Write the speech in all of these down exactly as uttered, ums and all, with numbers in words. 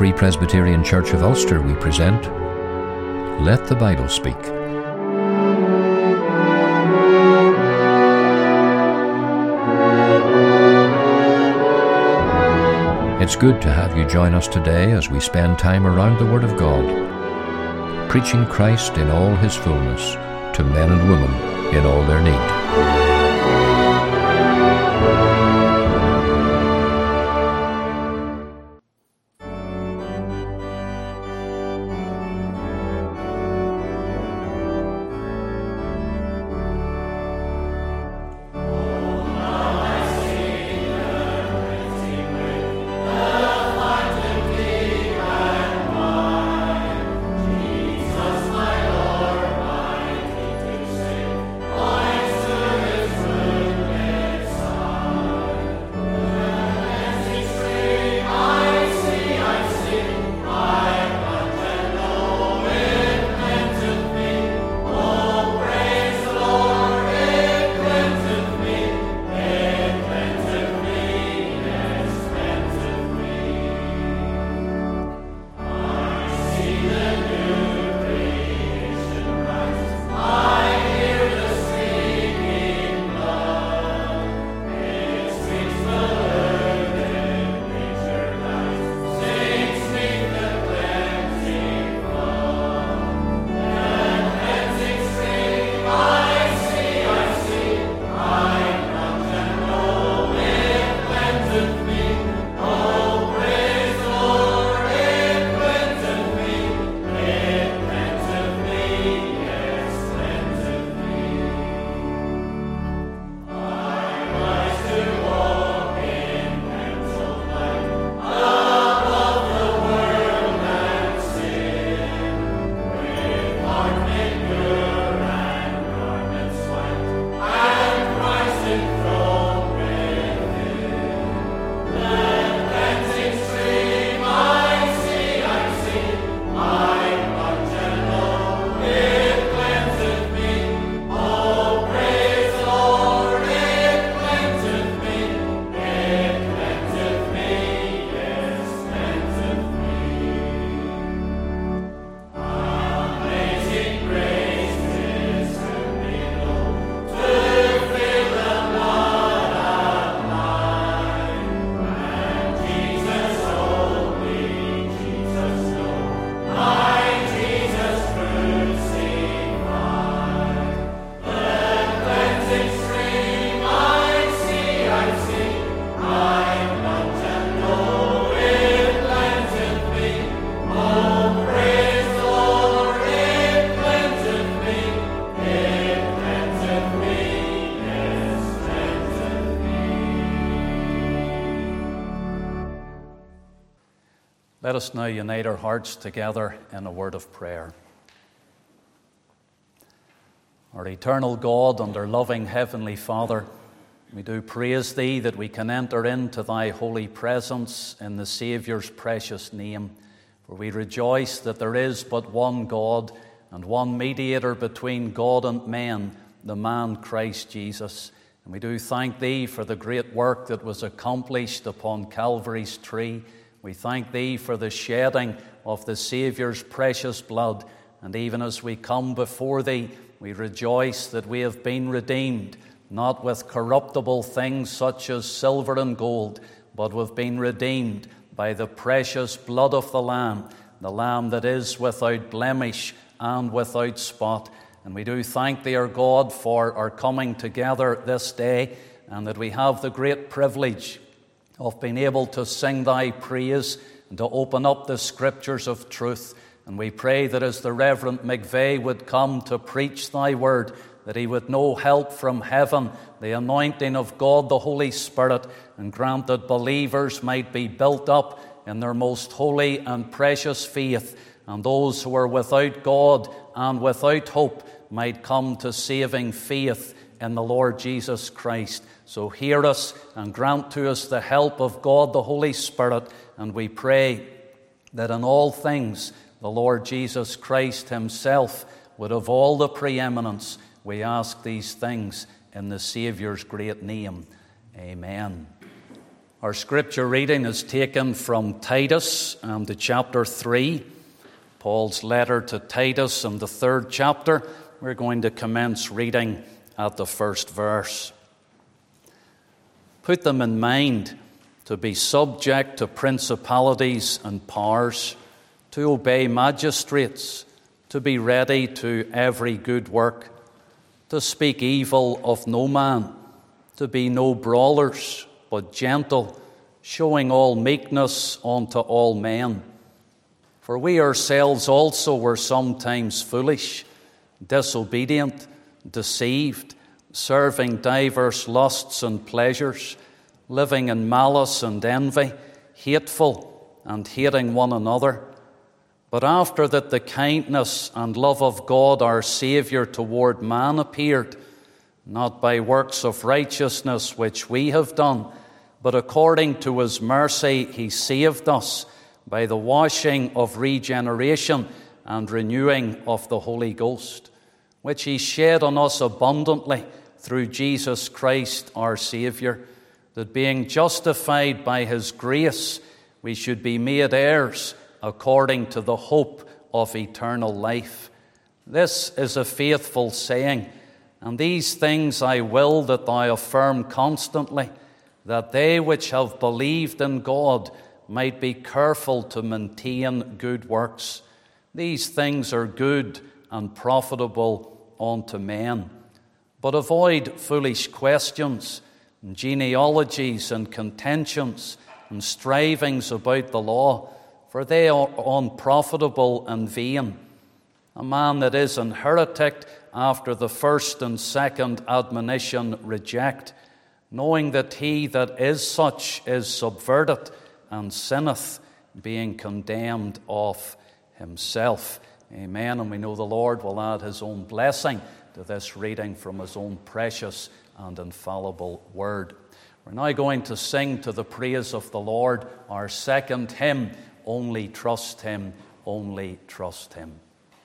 Free Presbyterian Church of Ulster, we present Let the Bible Speak. It's good to have you join us today as we spend time around the Word of God, preaching Christ in all His fullness to men and women in all their need. Let us now unite our hearts together in a word of prayer. Our eternal God and our loving Heavenly Father, we do praise Thee that we can enter into Thy holy presence in the Saviour's precious name. For we rejoice that there is but one God and one mediator between God and men, the man Christ Jesus. And we do thank Thee for the great work that was accomplished upon Calvary's tree. We thank Thee for the shedding of the Saviour's precious blood. And even as we come before Thee, we rejoice that we have been redeemed, not with corruptible things such as silver and gold, but we've been redeemed by the precious blood of the Lamb, the Lamb that is without blemish and without spot. And we do thank Thee, our God, for our coming together this day, and that we have the great privilege of being able to sing Thy praise and to open up the Scriptures of truth. And we pray that as the Reverend McVeigh would come to preach Thy word, that he would know help from heaven, the anointing of God the Holy Spirit, and grant that believers might be built up in their most holy and precious faith, and those who are without God and without hope might come to saving faith in the Lord Jesus Christ. So hear us and grant to us the help of God the Holy Spirit, and we pray that in all things the Lord Jesus Christ Himself would have all the preeminence. We ask these things in the Saviour's great name. Amen. Our scripture reading is taken from Titus, um, the chapter three, Paul's letter to Titus in the third chapter. We're going to commence reading at the first verse. Put them in mind to be subject to principalities and powers, to obey magistrates, to be ready to every good work, to speak evil of no man, to be no brawlers, but gentle, showing all meekness unto all men. For we ourselves also were sometimes foolish, disobedient, deceived, serving divers lusts and pleasures, living in malice and envy, hateful and hating one another. But after that the kindness and love of God our Saviour toward man appeared, not by works of righteousness which we have done, but according to his mercy he saved us by the washing of regeneration and renewing of the Holy Ghost, which he shed on us abundantly through Jesus Christ our Saviour, that being justified by his grace, we should be made heirs according to the hope of eternal life. This is a faithful saying, and these things I will that thou affirm constantly, that they which have believed in God might be careful to maintain good works. These things are good and profitable unto men. But avoid foolish questions, and genealogies and contentions, and strivings about the law, for they are unprofitable and vain. A man that is an heretic after the first and second admonition reject, knowing that he that is such is subverted and sinneth, being condemned of himself. Amen. And we know the Lord will add his own blessing to this reading from his own precious and infallible word. We're now going to sing to the praise of the Lord our second hymn, Only Trust Him, Only Trust Him.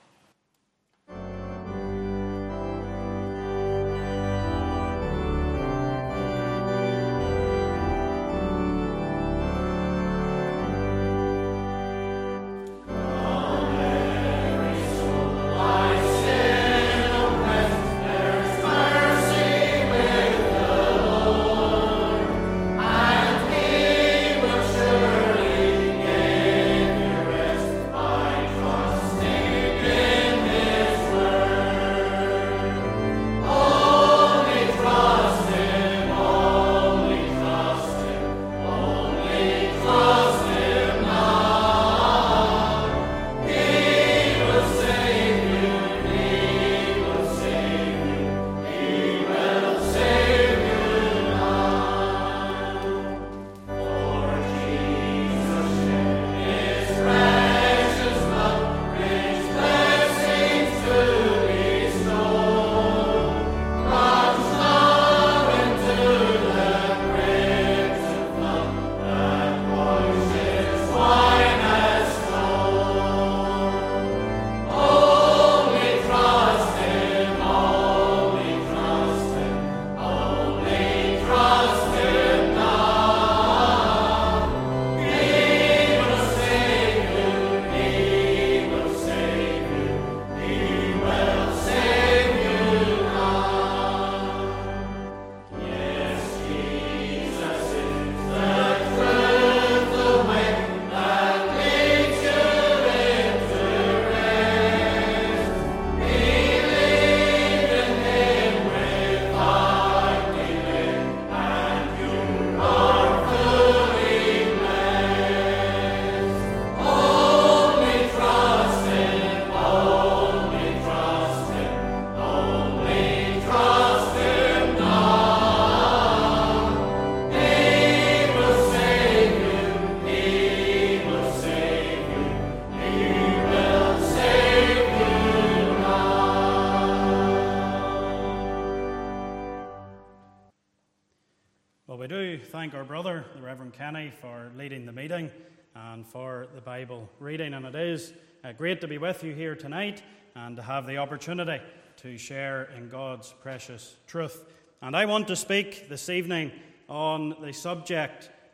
thank our brother, the Reverend Kenny, for leading the meeting and for the Bible reading. And it is uh, great to be with you here tonight and to have the opportunity to share in God's precious truth. And I want to speak this evening on the subject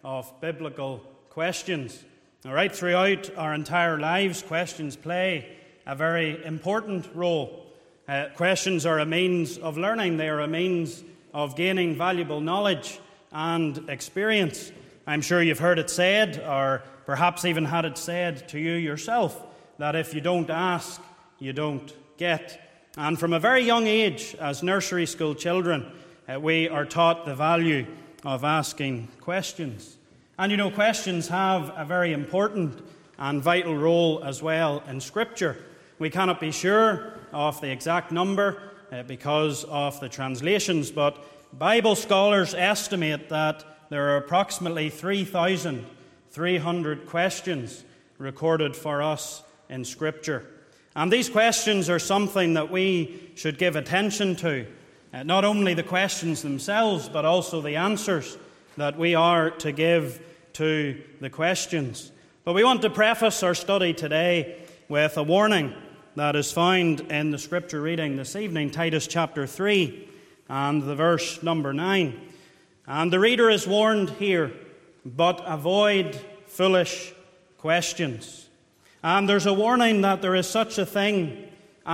of biblical questions. All right, throughout our entire lives, questions play a very important role. Uh, questions are a means of learning. They are a means of gaining valuable knowledge and experience. I'm sure you've heard it said, or perhaps even had it said to you yourself, that if you don't ask, you don't get. And from a very young age, as nursery school children, uh, we are taught the value of asking questions. And you know, questions have a very important and vital role as well in Scripture. We cannot be sure of the exact number uh, because of the translations, but Bible scholars estimate that there are approximately three thousand three hundred questions recorded for us in Scripture. And these questions are something that we should give attention to. Uh, not only the questions themselves, but also the answers that we are to give to the questions. But we want to preface our study today with a warning that is found in the Scripture reading this evening, Titus chapter three and the verse number nine. And the reader is warned here, but avoid foolish questions. And there's a warning that there is such a thing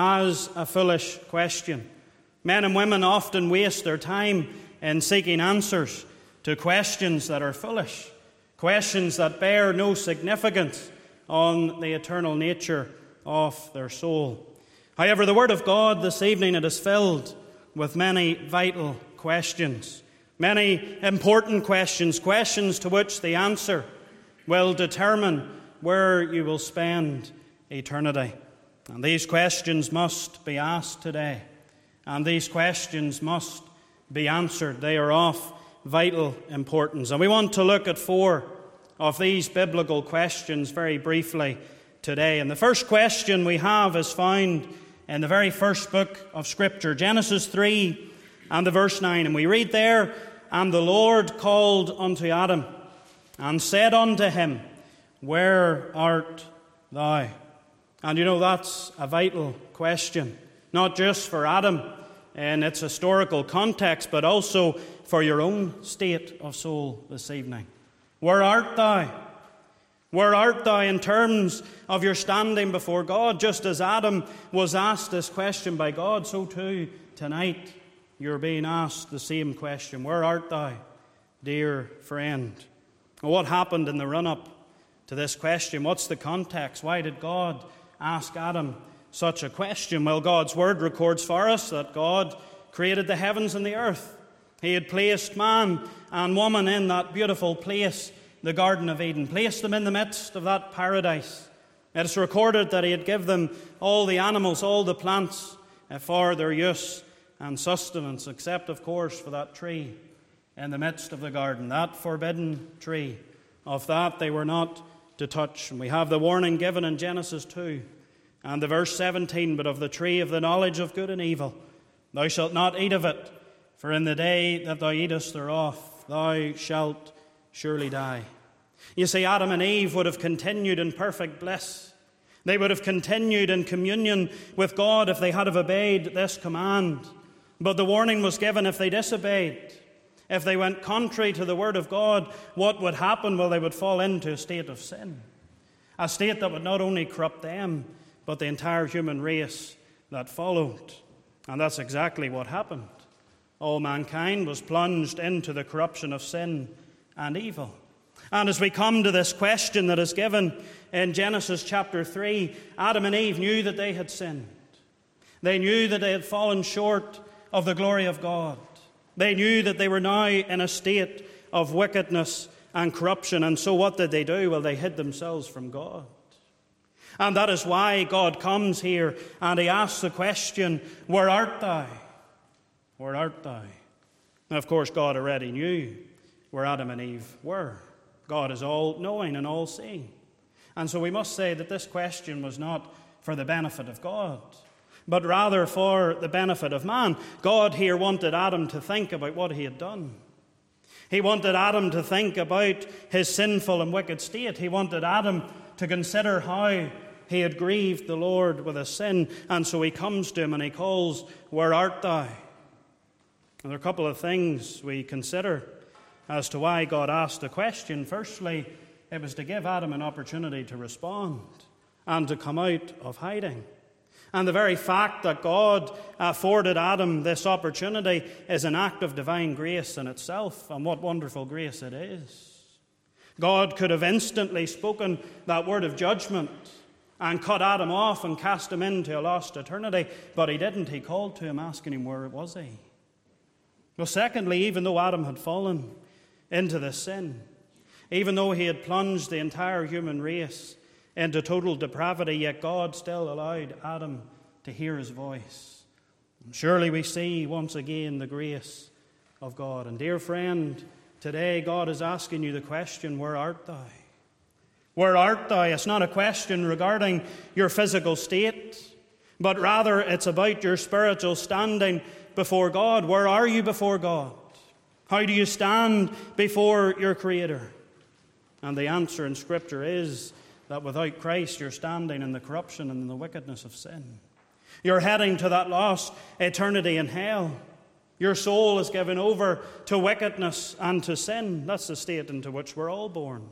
as a foolish question. Men and women often waste their time in seeking answers to questions that are foolish, questions that bear no significance on the eternal nature of their soul. However, the Word of God this evening, it is filled with many vital questions, many important questions, questions to which the answer will determine where you will spend eternity. And these questions must be asked today, and these questions must be answered. They are of vital importance. And we want to look at four of these biblical questions very briefly today. And the first question we have is found in the very first book of Scripture, Genesis three and the verse nine. And we read there, "And the Lord called unto Adam, and said unto him, Where art thou?" And you know, that's a vital question, not just for Adam in its historical context, but also for your own state of soul this evening. Where art thou? Where art thou in terms of your standing before God? Just as Adam was asked this question by God, so too tonight you're being asked the same question. Where art thou, dear friend? What happened in the run-up to this question? What's the context? Why did God ask Adam such a question? Well, God's Word records for us that God created the heavens and the earth. He had placed man and woman in that beautiful place, the Garden of Eden, placed them in the midst of that paradise. It is recorded that He had given them all the animals, all the plants for their use and sustenance, except, of course, for that tree in the midst of the garden, that forbidden tree. Of that they were not to touch. And we have the warning given in Genesis two and the verse seventeen, "But of the tree of the knowledge of good and evil, thou shalt not eat of it, for in the day that thou eatest thereof, thou shalt surely die." You see, Adam and Eve would have continued in perfect bliss. They would have continued in communion with God if they had have obeyed this command. But the warning was given if they disobeyed. If they went contrary to the Word of God, what would happen? Well, they would fall into a state of sin. A state that would not only corrupt them, but the entire human race that followed. And that's exactly what happened. All mankind was plunged into the corruption of sin and evil. And as we come to this question that is given in Genesis chapter three, Adam and Eve knew that they had sinned. They knew that they had fallen short of the glory of God. They knew that they were now in a state of wickedness and corruption. And so what did they do? Well, they hid themselves from God. And that is why God comes here and He asks the question, "Where art thou? Where art thou?" Now, of course, God already knew where Adam and Eve were. God is all-knowing and all-seeing. And so we must say that this question was not for the benefit of God, but rather for the benefit of man. God here wanted Adam to think about what he had done. He wanted Adam to think about his sinful and wicked state. He wanted Adam to consider how he had grieved the Lord with his sin. And so he comes to him and he calls, "Where art thou?" And there are a couple of things we consider as to why God asked the question. Firstly, it was to give Adam an opportunity to respond and to come out of hiding. And the very fact that God afforded Adam this opportunity is an act of divine grace in itself, and what wonderful grace it is. God could have instantly spoken that word of judgment and cut Adam off and cast him into a lost eternity, but he didn't. He called to him, asking him, where was he? Well, secondly, even though Adam had fallen into this sin, even though he had plunged the entire human race into total depravity, yet God still allowed Adam to hear his voice. And surely we see once again the grace of God. And dear friend, today God is asking you the question, where art thou? Where art thou? It's not a question regarding your physical state, but rather it's about your spiritual standing before God. Where are you before God? How do you stand before your Creator? And the answer in Scripture is that without Christ you're standing in the corruption and in the wickedness of sin. You're heading to that lost eternity in hell. Your soul is given over to wickedness and to sin. That's the state into which we're all born.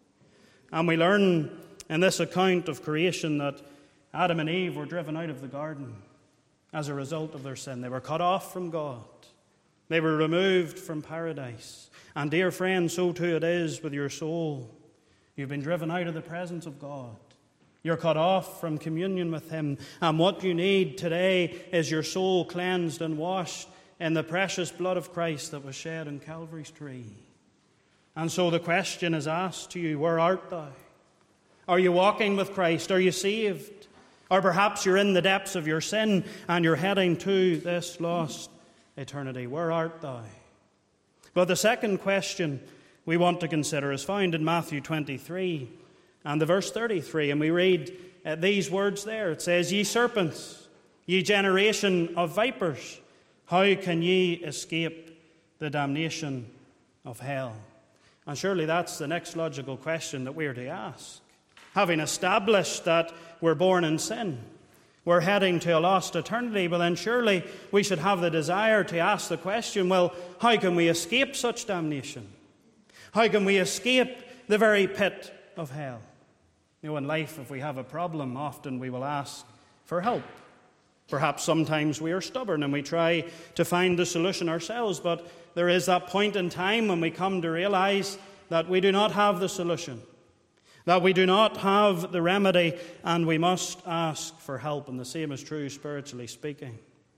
And we learn in this account of creation that Adam and Eve were driven out of the garden as a result of their sin. They were cut off from God. They were removed from paradise. And dear friend, so too it is with your soul. You've been driven out of the presence of God. You're cut off from communion with Him. And what you need today is your soul cleansed and washed in the precious blood of Christ that was shed on Calvary's tree. And so the question is asked to you, where art thou? Are you walking with Christ? Are you saved? Or perhaps you're in the depths of your sin and you're heading to this lost eternity. Where art thou? But the second question we want to consider is found in Matthew twenty-three and the verse thirty-three. And we read uh, these words there. It says, Ye serpents, ye generation of vipers, how can ye escape the damnation of hell? And surely that's the next logical question that we're to ask. Having established that we're born in sin, we're heading to a lost eternity, well then surely we should have the desire to ask the question, well, how can we escape such damnation? How can we escape the very pit of hell? You know, in life, if we have a problem, often we will ask for help. Perhaps sometimes we are stubborn and we try to find the solution ourselves, but there is that point in time when we come to realize that we do not have the solution, that we do not have the remedy, and we must ask for help. And the same is true spiritually speaking.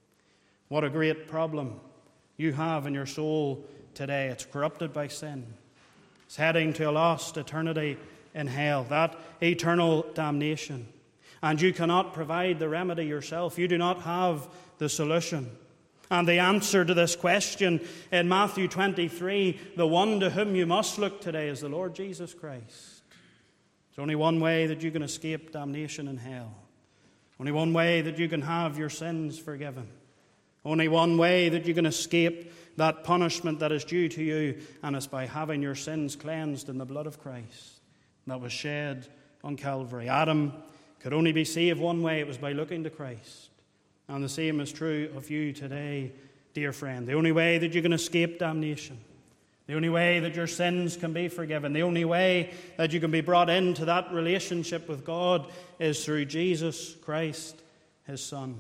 What a great problem you have in your soul today. It's corrupted by sin. It's heading to a lost eternity in hell, that eternal damnation. And you cannot provide the remedy yourself. You do not have the solution. And the answer to this question in Matthew twenty-three, the one to whom you must look today, is the Lord Jesus Christ. There's only one way that you can escape damnation in hell. Only one way that you can have your sins forgiven. Only one way that you can escape that punishment that is due to you, and it's by having your sins cleansed in the blood of Christ that was shed on Calvary. Adam could only be saved one way. It was by looking to Christ. And the same is true of you today, dear friend. The only way that you can escape damnation, the only way that your sins can be forgiven, the only way that you can be brought into that relationship with God is through Jesus Christ, His Son.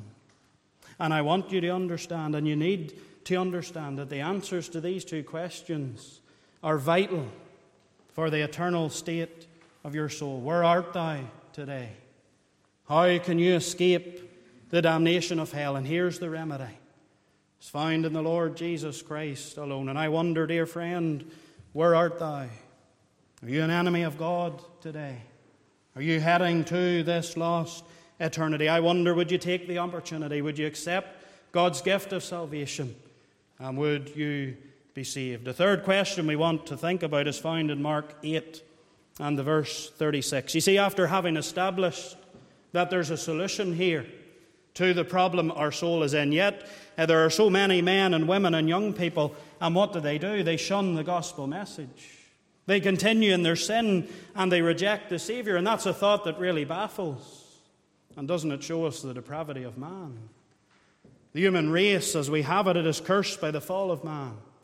And I want you to understand, and you need to understand, that the answers to these two questions are vital for the eternal state of your soul. Where art thou today? How can you escape the damnation of hell? And here's the remedy. It's found in the Lord Jesus Christ alone. And I wonder, dear friend, where art thou? Are you an enemy of God today? Are you heading to this lost eternity? I wonder, would you take the opportunity? Would you accept God's gift of salvation? And would you be saved? The third question we want to think about is found in Mark eight and the verse thirty-six. You see, after having established that there's a solution here to the problem our soul is in, yet uh, there are so many men and women and young people, and what do they do? They shun the gospel message. They continue in their sin and they reject the Savior, and that's a thought that really baffles. And doesn't it show us the depravity of man? The human race, as we have it, it is cursed by the fall of man.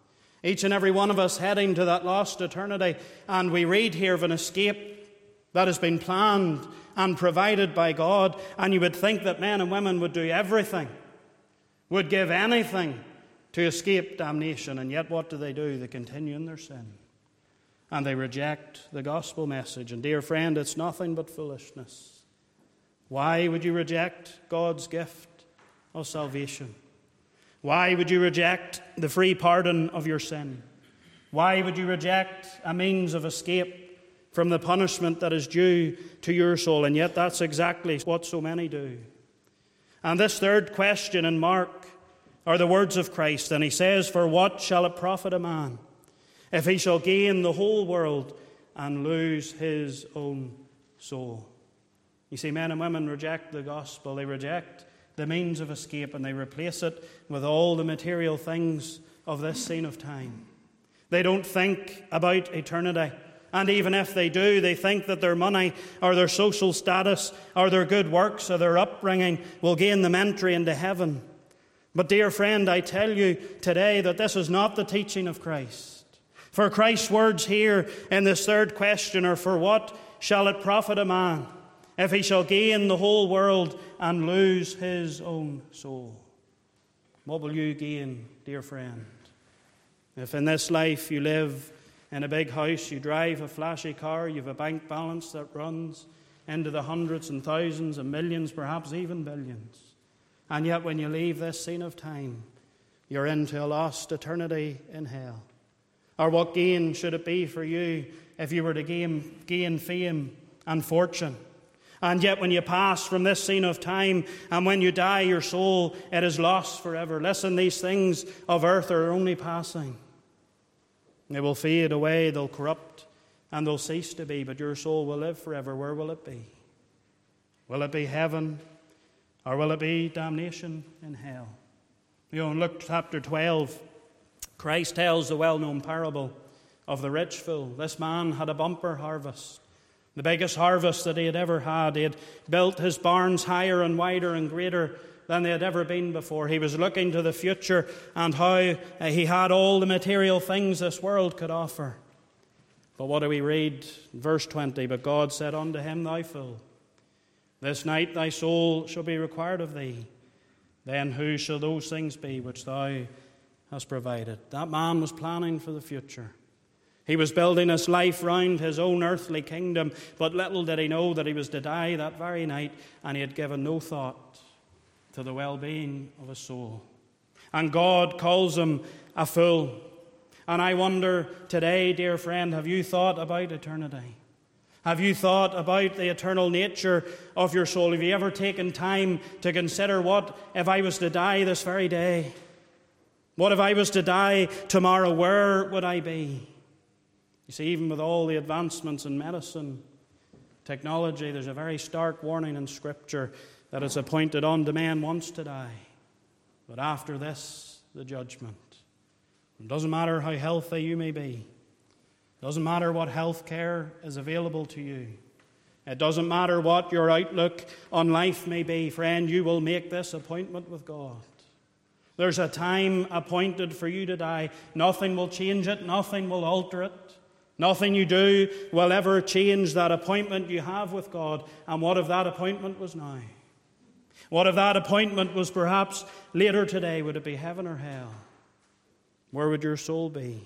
Each and every one of us heading to that lost eternity. And we read here of an escape that has been planned and provided by God. And you would think that men and women would do everything, would give anything to escape damnation. And yet what do they do? They continue in their sin. And they reject the gospel message. And dear friend, it's nothing but foolishness. Why would you reject God's gift of salvation? Why would you reject the free pardon of your sin? Why would you reject a means of escape from the punishment that is due to your soul? And yet that's exactly what so many do. And this third question in Mark are the words of Christ. And he says, "For what shall it profit a man if he shall gain the whole world and lose his own soul?" You see, men and women reject the gospel. They reject the means of escape, and they replace it with all the material things of this scene of time. They don't think about eternity. And even if they do, they think that their money or their social status or their good works or their upbringing will gain them entry into heaven. But dear friend, I tell you today that this is not the teaching of Christ. For Christ's words here in this third question are, "For what shall it profit a man if he shall gain the whole world and lose his own soul?" What will you gain, dear friend, if in this life you live in a big house, you drive a flashy car, you have a bank balance that runs into the hundreds and thousands and millions, perhaps even billions, and yet when you leave this scene of time, you're into a lost eternity in hell? Or what gain should it be for you if you were to gain, gain fame and fortune? And yet when you pass from this scene of time and when you die, your soul, it is lost forever. Listen, these things of earth are only passing. They will fade away, they'll corrupt, and they'll cease to be, but your soul will live forever. Where will it be? Will it be heaven, or will it be damnation in hell? You know, in Luke chapter twelve, Christ tells the well-known parable of the rich fool. This man had a bumper harvest, the biggest harvest that he had ever had. He had built his barns higher and wider and greater than they had ever been before. He was looking to the future and how uh, he had all the material things this world could offer. But what do we read? Verse twenty, "But God said unto him, Thou fool, this night thy soul shall be required of thee. Then who shall those things be which thou hast provided?" That man was planning for the future. He was building his life round his own earthly kingdom, but little did he know that he was to die that very night, and he had given no thought to the well-being of his soul. And God calls him a fool. And I wonder today, dear friend, have you thought about eternity? Have you thought about the eternal nature of your soul? Have you ever taken time to consider, what if I was to die this very day? What if I was to die tomorrow? Where would I be? You see, even with all the advancements in medicine, technology, there's a very stark warning in Scripture that it's appointed unto man once to die, but after this, the judgment. It doesn't matter how healthy you may be. It doesn't matter what health care is available to you. It doesn't matter what your outlook on life may be. Friend, you will make this appointment with God. There's a time appointed for you to die. Nothing will change it. Nothing will alter it. Nothing you do will ever change that appointment you have with God. And what if that appointment was now? What if that appointment was perhaps later today? Would it be heaven or hell? Where would your soul be?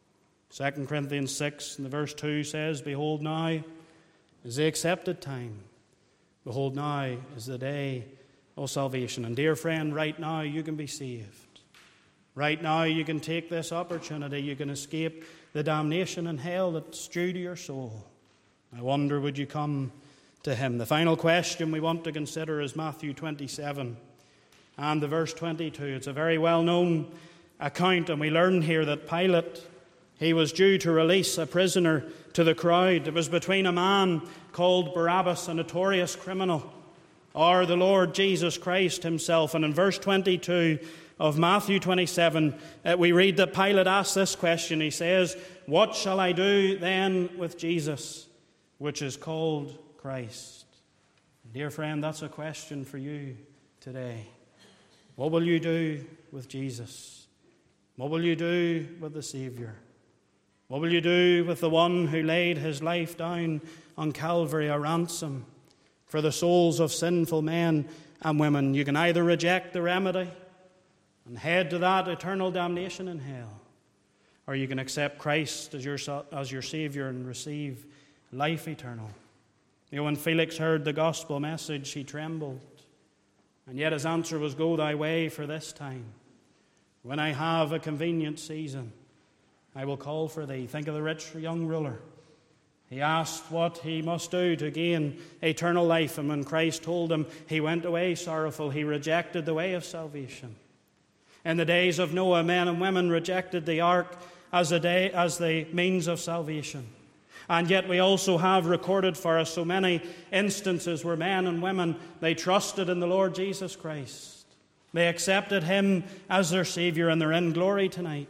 Second Corinthians six and the verse two says, "Behold, now is the accepted time. Behold, now is the day of salvation." And dear friend, right now you can be saved. Right now you can take this opportunity. You can escape the damnation and hell that's due to your soul. I wonder, would you come to him? The final question we want to consider is Matthew twenty-seven and the verse twenty-two. It's a very well-known account, and we learn here that Pilate, he was due to release a prisoner to the crowd. It was between a man called Barabbas, a notorious criminal, or the Lord Jesus Christ himself. And in verse twenty-two of Matthew twenty-seven, uh, we read that Pilate asked this question. He says, "What shall I do then with Jesus, which is called Christ?" Dear friend, that's a question for you today. What will you do with Jesus? What will you do with the Saviour? What will you do with the one who laid his life down on Calvary, a ransom for the souls of sinful men and women? You can either reject the remedy and head to that eternal damnation in hell, or you can accept Christ as your, as your Saviour and receive life eternal. You know, when Felix heard the gospel message, he trembled. And yet his answer was, "Go thy way for this time. When I have a convenient season, I will call for thee." Think of the rich young ruler. He asked what he must do to gain eternal life, and when Christ told him, he went away sorrowful. He rejected the way of salvation. In the days of Noah, men and women rejected the ark as a day, as the means of salvation. And yet we also have recorded for us so many instances where men and women, they trusted in the Lord Jesus Christ. They accepted him as their Saviour, and they're in glory tonight.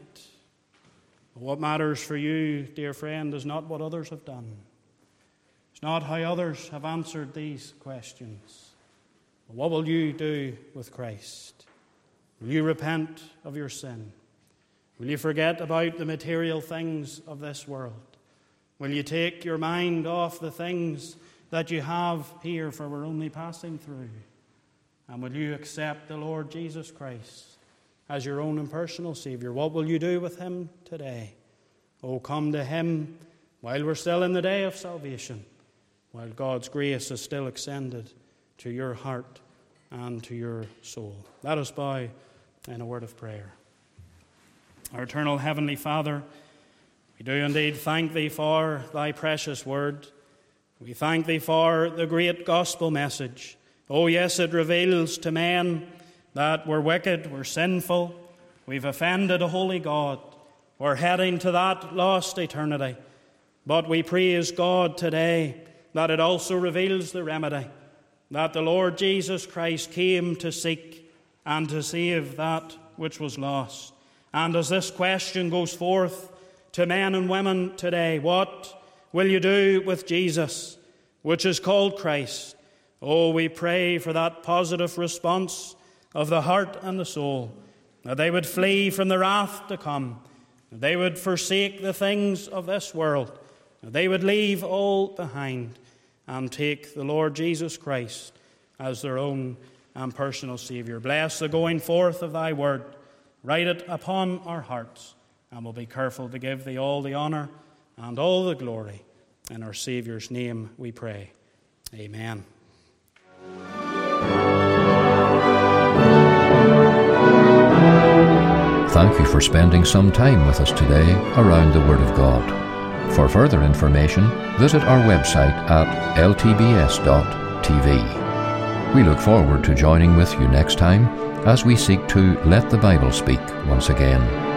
What matters for you, dear friend, is not what others have done. It's not how others have answered these questions. But what will you do with Christ? Will you repent of your sin? Will you forget about the material things of this world? Will you take your mind off the things that you have here, for we're only passing through? And will you accept the Lord Jesus Christ as your own and personal Saviour? What will you do with him today? Oh, come to him while we're still in the day of salvation, while God's grace is still extended to your heart and to your soul. Let us bow in a word of prayer. Our eternal Heavenly Father, we do indeed thank thee for thy precious word. We thank thee for the great gospel message. Oh yes, it reveals to men that we're wicked, we're sinful, we've offended a holy God, we're heading to that lost eternity. But we praise God today that it also reveals the remedy, that the Lord Jesus Christ came to seek and to save that which was lost. And as this question goes forth to men and women today, what will you do with Jesus, which is called Christ? Oh, we pray for that positive response of the heart and the soul, that they would flee from the wrath to come, that they would forsake the things of this world, that they would leave all behind and take the Lord Jesus Christ as their own and personal Saviour. Bless the going forth of thy word. Write it upon our hearts, and we'll be careful to give thee all the honour and all the glory. In our Saviour's name we pray. Amen. Thank you for spending some time with us today around the Word of God. For further information, visit our website at l t b s dot t v. We look forward to joining with you next time as we seek to let the Bible speak once again.